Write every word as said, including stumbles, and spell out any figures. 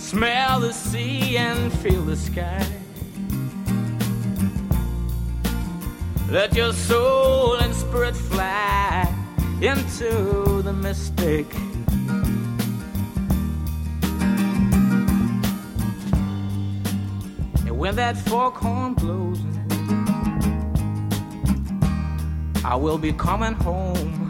smell the sea and feel the sky. Let your soul and spirit fly into the mystic. And when that foghorn blows, I will be coming home